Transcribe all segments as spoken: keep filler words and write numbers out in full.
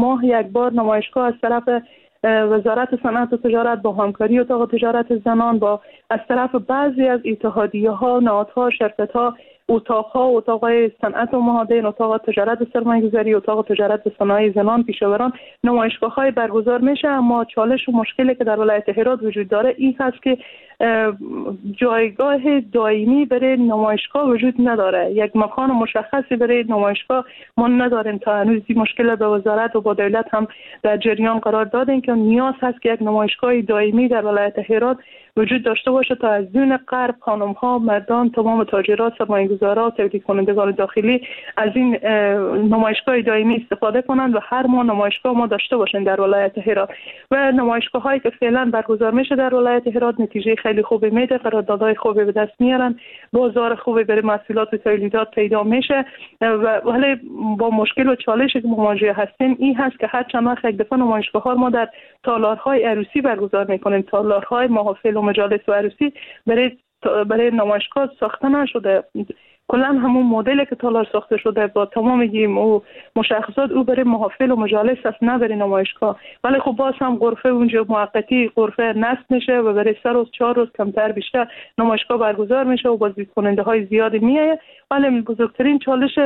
ماه یک بار نمایشگاه از طرف وزارت صنعت و تجارت با همکاری اتاق تجارت زنان، با از طرف بعضی از اتحادیه‌ها، نهادها، شرکت‌ها، اتاق‌ها، اتاق‌های صنعت و معادن، اتاق تجارت سرمایه‌گذاری، اتاق تجارت صنایع زنان، پیشاوران، نمایشگاه‌های برگزار میشه. اما چالش و مشکلی که در ولایت هرات وجود داره این هست که جایگاه دائمی برای نمایشگاه وجود نداره. یک مکان مشخصی برای نمایشگاه ما نداریم. تا هنوز این مشکل به وزارت و با دولت هم در جریان قرار دادیم که نیاز هست که یک نمایشگاه دائمی در ولایت هرات وجود داشته باشه تا از دون غرب خانم‌ها، مردان، تمام تاجرات، سرمایه‌گذاران، تولید کنندگان داخلی از این نمایشگاه دائمی استفاده کنند و هر ماه نمایشگاه ما داشته باشیم در ولایت هرات. و نمایشگاه‌هایی که فعلا برگزار میشه در ولایت هرات نتیجه خیلی خوبی میده، قراردادهای خوبی به دست میارن، بازار خوبی برای محصولات و تولیدات پیدا میشه. و ولی با مشکل و چالشی که مواجه هستیم این هست که هر چند وقت یک دفعه نمایشگاه‌ها ما در تالارهای عروسی برگزار میکنیم، تالارهای محافل و مجالس و عروسی برای برای نمایشگاه ساخته نشده. کلا همون مدلی که تالار ساخته شده با تمام گیم و مشخصات او برای محافل و مجالس است، نه برای نمایشگاه. ولی خب باز هم غرفه اونجا موقتی غرفه نصب میشه و برای سه روز چهار روز کمتر بیشتر نمایشگاه برگزار میشه و بازدید کننده های زیادی میایه. ولی بزرگترین چالش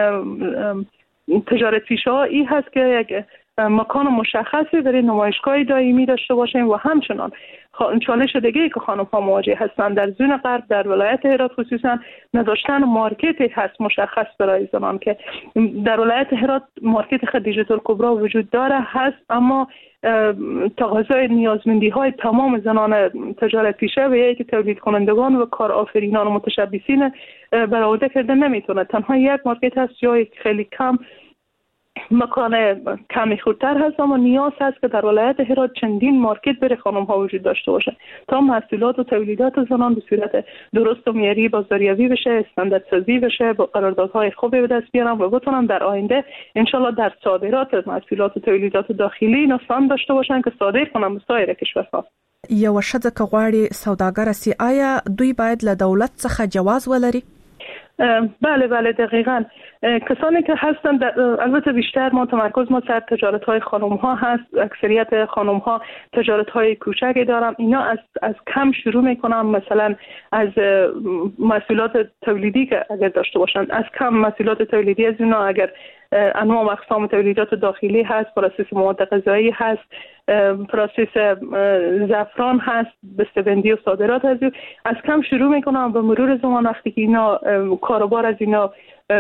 تجارت پیشه ها این هست که یک مکان مشخصی برای نمایشگاه دائمی داشته باشیم و همچنان چالش دیگه ای که خانم ها مواجه هستند در زون غرب در ولایت هرات خصوصا نداشتن مارکتی هست مشخص برای زنان، که در ولایت هرات مارکت خدیجه الکبری وجود داره هست، اما تقاضای نیازمندی های تمام زنان تجارت پیشه و یکی تولید کنندگان و کارآفرینان و متشبثین برآورده کرده نمیتونه. تنها یک مارکت هست جای خیلی کم مکان کمی خودتر هست، اما نیاز هست که در ولایت هرات چندین مارکت برای خانم ها وجود داشته باشه تا محصولات و تولیدات زنان به صورت درست و معیاری بازاریابی بشه، استانداردسازی بشه، با قراردادهای خوبی به دست بیارن و بتونن در آینده انشالله در صادرات محصولات و تولیدات داخلی نسان داشته باشن که صادر کنن به سایر کشورها. یو ښځه که غواړي سوداګره سي، آیا دوی باید له دولت څخه جواز ولري؟ بله بله دقیقاً. کسانی که هستن البته بیشتر ما تمرکز ما سر تجارت های خانم ها هست. اکثریت خانم ها تجارت های کوچکی دارن. اینا از از کم شروع میکنن، مثلا از محصولات تولیدی که اگر داشته باشن، از کم محصولات تولیدی از اینا اگر انواع و اقسام تولیدات داخلی هست، پروسس مواد غذایی هست، پروسس زعفران هست، بسته‌بندی و صادرات هست، از کم شروع میکنن. به مرور زمان وقتی که اینا کاروبار از اینا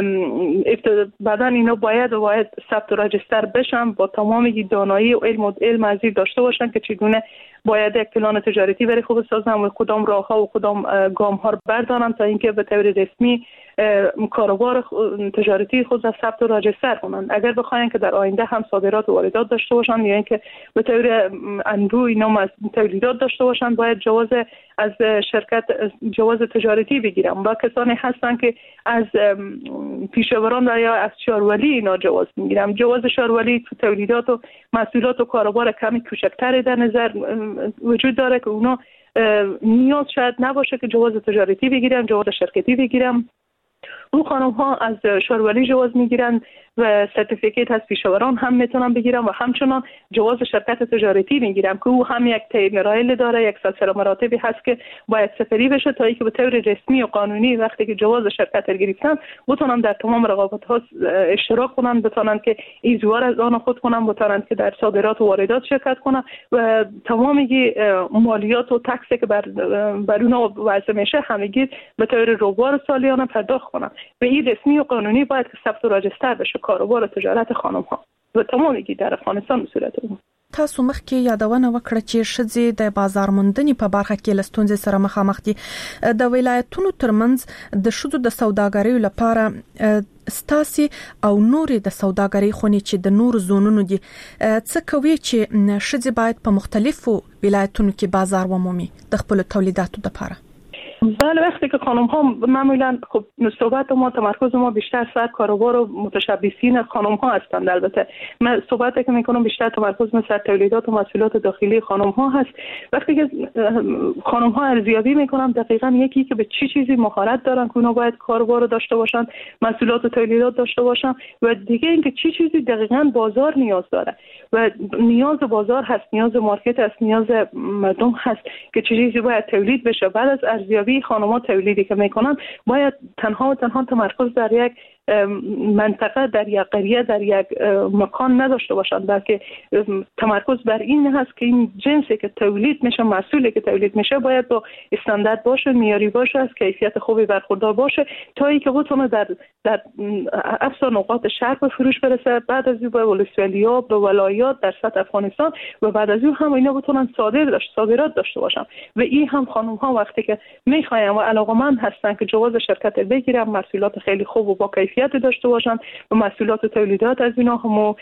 بعدا اینا باید و باید ثبت و رجستر بشن، با تمام دانایی و علم و علم ازی داشته باشن که چگونه باید یک پلان تجارتی برای خود سازن و کدام راهها و کدام گام ها رو بردارن تا اینکه به طور رسمی کاروبار تجارتی خود را ثبت و رجستر کنن. اگر بخواین که در آینده هم صادرات و واردات داشته باشن یا اینکه به طور انبوه اینا تولیدات داشته باشن، باید جواز از شرکت جواز تجارتی بگیرن. و کسانی هستن که از پیشاوران یا از شارولی اینا جواز میگیرن. جواز شارولی تو تولیدات و محصولات و کاروبار کمی کوچکتر در نظر وجود داره که اونا نیاز شاید نباشه که جواز تجارتی بگیرن، جواز شرکتی بگیرن. اون خانم ها از شارولی جواز میگیرن و سرتیفیکیت از پیشاوران هم میتونن بگیرن و همچنان جواز شرکت تجارتی میگیرن که او هم یک طی مراحل داره، یک سلسله مراتبی هست که باید سپری بشه تا اینکه به طور رسمی و قانونی وقتی که جواز شرکت رو گرفتن بتونن در تمام رقابت ها اشتراک کنن، بتونن که ایزوار از آن خود کنن، بتونن که در صادرات و واردات شرکت کنن و تمامی مالیات و تکسی که بر بر اونها وضع میشه همگی به طور روبار سالیانه پرداخت کنن. به این رسمی و قانونی باید که ثبت و راجستر بشه کاروبار تجارت خانم ها و تمامي در افغانستان په صورت وو. تاسو مخکې یادونه وکړه چې ښځې د بازار موندنې په برخه کې له ستونزې سره مخامخ دي. د ولایتونو ترمنځ د ښځو د سوداګرۍ لپاره ستاسي او نورې د سوداګرۍ خونې چې د نور زونونو دي څه کوي چې ښځې باید په مختلفو ولایتونو کې بازار ومومي د خپل تولیداتو لپاره؟ بله، وقتی که خانم ها معمولا خب صحبت ما تمرکز ما بیشتر سر کاروبار و متشبثین خانم ها هستند. البته من صحبتی که میکنم بیشتر تمرکز ما سر تولیدات و محصولات داخلی خانم ها هست. وقتی که خانم ها ارزیابی میکنم دقیقاً یکی که به چی چیزی مهارت دارن که اونا باید کاروبار داشته باشن، محصولات و تولیدات داشته باشن، و دیگه اینکه چی چیزی دقیقاً بازار نیاز داره و نیاز بازار هست، نیاز مارکت هست، نیاز مردم هست که چه چیزی باید تولید بشه. بعد از ارزیابی خانم‌ها تولیدی که میکنن باید تنها و تنها تمرکز در یک منطقه، در یک قریه، در یک مکان نداشته باشند، بلکه تمرکز بر این هست که این جنسی که تولید میشه، محصولی که تولید میشه باید با استاندارد باشه، معیاری باشه، از کیفیت خوبی برخوردار باشه تا اینکه بتونه در در افضل نقاط شهر به فروش برسه، بعد از این به ولسوالیات، به ولایات در سطح افغانستان، و بعد از این هم اینا بتونن صادر داشت صادرات داشته باشن. و این هم خانم ها وقتی که میخواین و علاقمند هستن که جواز شرکت بگیرن، محصولات خیلی خوب و با کیفیت داشته باشن و محصولات و تولیدات از اینا هم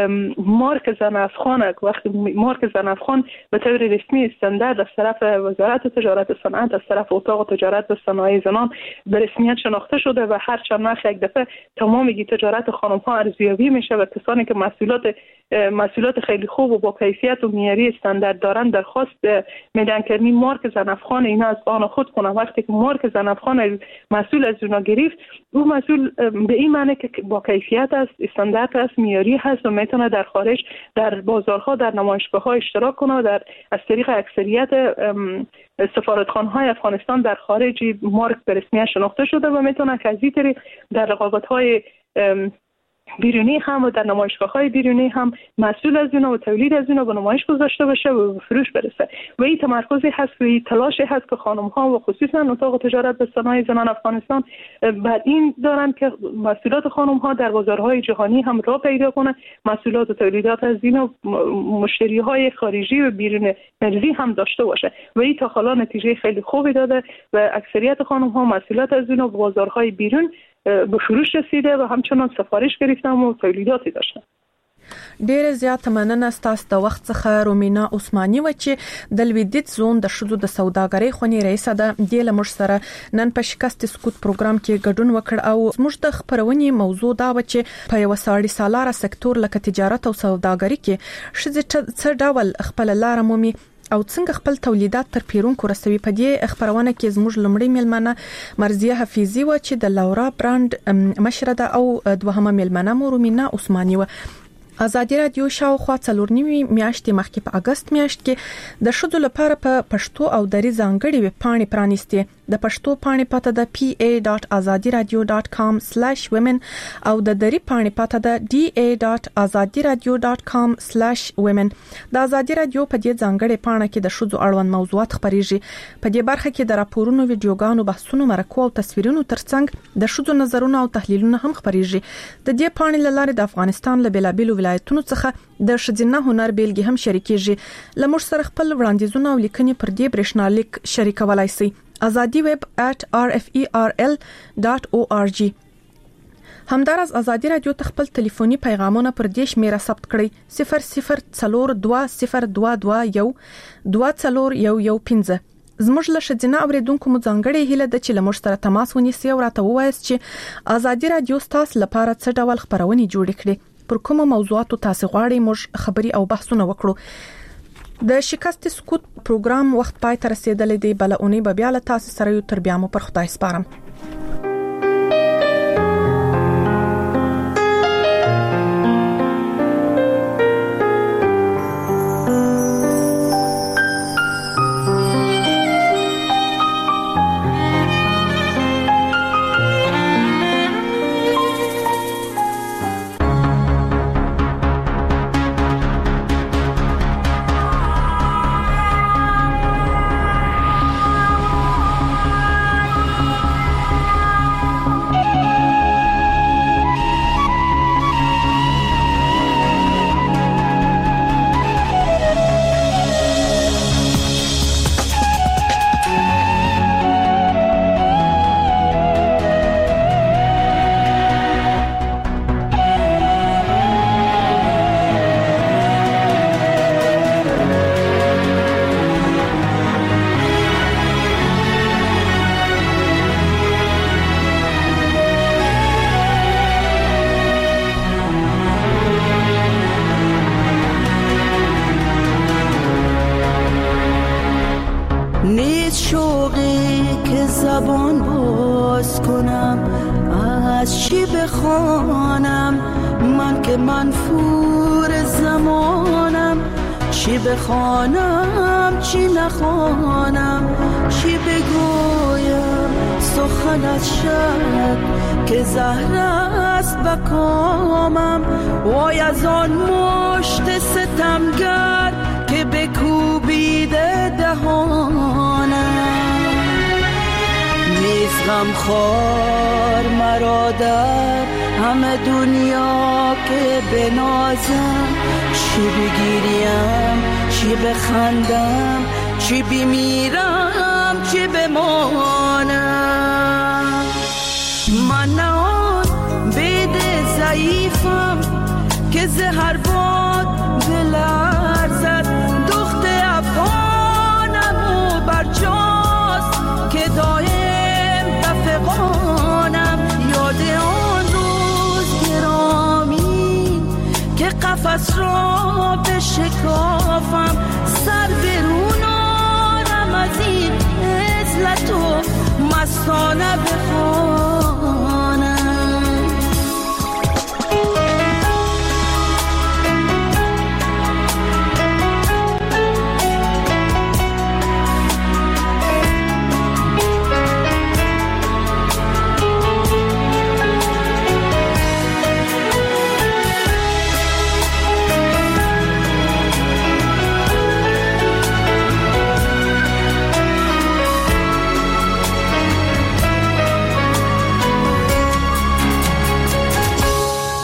مارک زن افغان، وقتی مارک زن افغان به طور رسمی استاندارد از طرف وزارت تجارت و صنعت، از طرف اتاق تجارت و صنایع زنان به رسمیت شناخته شده و هر چند وقت یک دفعه تمام تجارت خانم ها ارزیابی میشه و کسانی که محصولات محصولات خیلی خوب و با کیفیت و معیاری استاندارد دارن درخواست میدن که این مارک زن افغان اینا از آن خود کنه. وقتی که مارک زن افغان محصول از اونا گرفت، اون محصول به این معنی که با کیفیت است، استاندارد است، معیاری هست و میتونه در خارج در بازارها، در نمایشگاه‌ها اشتراک کنه و در از طریق اکثریت سفارتخانه‌های افغانستان در خارج مارک به رسمیت شناخته شده و میتونه که از این طریق در رقابت‌های بیرونی هم و در نمایشگاه‌های بیرونی هم محصول از اینا و تولید از اینا به نمایش گذاشته بشه و به فروش برسه. و این تمرکزی هست و این تلاشی هست که خانم‌ها و خصوصا اتاق تجارت و صنایع زنان افغانستان بعد این دارن که محصولات خانم‌ها در بازارهای جهانی هم راه پیدا کنه، محصولات و تولیدات از اینا مشتری‌های خارجی و بیرون مرزی هم داشته باشه. و این تا حالا نتیجه خیلی خوبی داده و اکثریت خانم‌ها محصولات از اینا به بازارهای بیرون به فروش رسیده و همچنان سفارش گرفتم و تولیداتی داشتم. ډېر زیات مننه ستاسو د وخت څخه. رومینا عثماني و چې د لویدیت زون د شذو د سوداګرۍ خونې رئیس ده، د لمر سره نن په شکست سکوت پروګرام کې ګډون وکړ او موږ د خبرونې موضوع دا و چې په یو ساړی سالاره سکتور لکه تجارت او سوداګرۍ کې شذ څه ډول خپل لار مومي او څنګه خپل تولیدات تر پیرونکو رسوي. په دې خبرونه کې زموږ لمړی میلمنه مرزیه حفیظي و چې د لورا برانډ مشره ده او دوهمه میلمنه مو رومینا عثماني و. ازادي رادیو شاوخوا څلور نیمه میاشتې مخکې په اگست میاشت کې د شذو لپاره په پښتو او دری ځانګړي ویب پاڼې پرانیستي. د پښتو پاڼې پته د پی ای ډاټ ازادي رادیو ډاټ کام سلیش ویمن او د دری پاڼې پته د ډی ای ډاټ ازادي رادیو ډاټ کام سلیش ویمن. د ازادي رادیو په دې ځانګړي پاڼه کې د شذو اړوند موضوعات خبريږي. په دې برخه کې د راپورونو، ویډیوګانو، بحثونو، مرکو او تصویرونو ترڅنګ د شذو نظرونه او تحلیلونه هم خبريږي. د دې پاڼې لاره د افغانستان له بلابلو ولایتونو څخه د شذینه هنر بیلګې هم شریکېږي. لمر سره خپل وړاندیزونه او لیکنې پر دې برېښنالیک شریکولای شي. azadi web at r f e r l dot org. همدارس ازادي رادیو خپل ټلیفوني پیغامونه پر دې شمیره ثبت کړئ: صفر صفر څلور دوه صفر دوه دوه یو دوه څلور یو یو پنځه. زموږ له شذینه اوریدونکو مو ځانګړې هیله ده چې لمر سره تماس ونیسي او راته ووایي چې ازادي رادیو تاسو لپاره څه ډول خبرونه جوړ کړي، پر کومه موضوعاتو تاسو غواړئ موږ خبري او بحثونه وکړو. د شکست سکوت پروګرام وخت پای ته رسیدلی دی. بل اونۍ به بیا له تاسو سره یو تر بیا مو پر خدای سپارم. زبان باز کنم، از چی بخوانم من که منفور زمانم، چی بخوانم چی نخوانم، چی بگویم سخنت شد که زهر است بکامم، وای از آن مشت ستمگر که بکوبیده دهانم، نیز غمخوار مرا در همه دنیا که بنازم، چی بگیریم چی بخندم، چی بمیرم چی بمانم، من نه آن بید ضعیفم که زهر باد بلرزد، دخت افغانم و برجاست که دایم دفقانم، یاد آن روز گرامی که قفس را بشکافم، سر برونارم از این عزلت و مستانه بخوانم.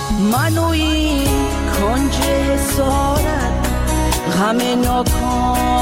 غم ناکام